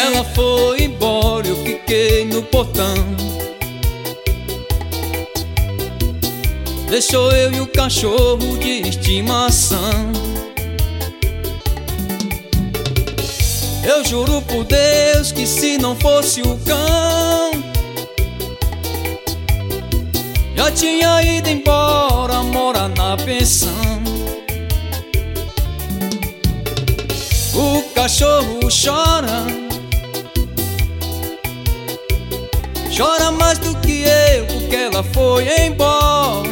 Ela foi embora, eu fiquei no portão. Deixou eu e o cachorro de estimação. Eu juro por Deus que se não fosse o cão, já tinha ido embora morar na pensão. O cachorro chora, chora mais do que eu, porque ela foi embora.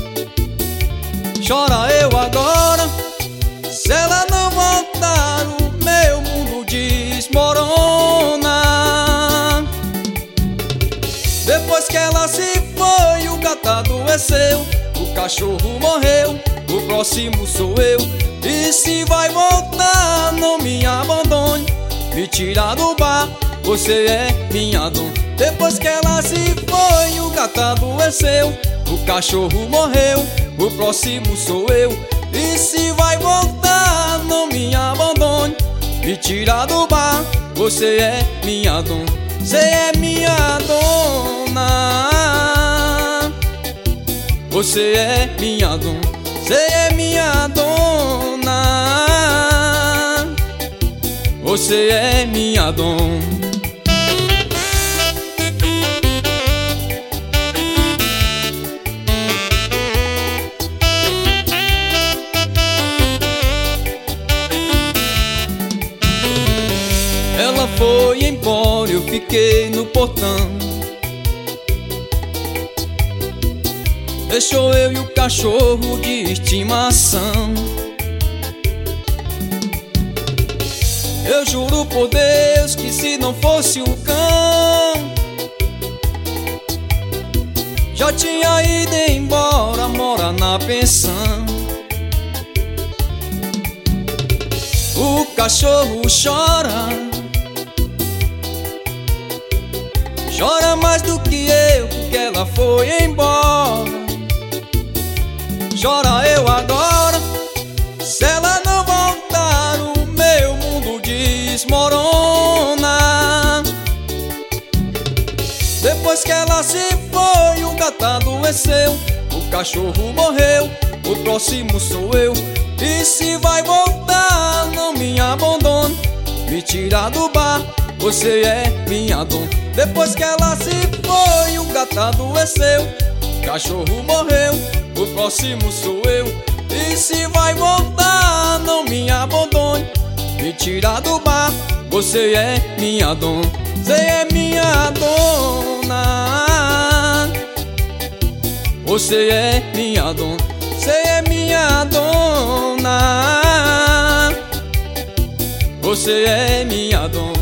Chora eu agora, se ela não voltar o meu mundo desmorona. Depois que ela se foi, o gato adoeceu, o cachorro morreu, o próximo sou eu. E se vai voltar, não me abandone, me tira do bar, você é minha dona. Depois que ela se foi, o gato adoeceu, o cachorro morreu, o próximo sou eu. E se vai voltar, não me abandone, me tira do bar, você é minha dona. Você é minha dona, você é minha dona, você é minha dona, você é minha dona. Ela foi embora, eu fiquei no portão. Deixou eu e o cachorro de estimação. Eu juro por Deus que se não fosse o cão, já tinha ido embora morar na pensão. O cachorro chora, chora mais do que eu, porque ela foi embora. Chora eu agora, se ela não voltar, o meu mundo desmorona. Depois que ela se foi, o gato adoeceu, o cachorro morreu, o próximo sou eu. E se vai voltar, não me abandone, me tira do bar, você é minha dona. Depois que ela se foi, o gato adoeceu, o cachorro morreu, o próximo sou eu. E se vai voltar, não me abandone, me tira do bar, você é minha dona. Você é minha dona, você é minha dona, você é minha dona, você é minha dona.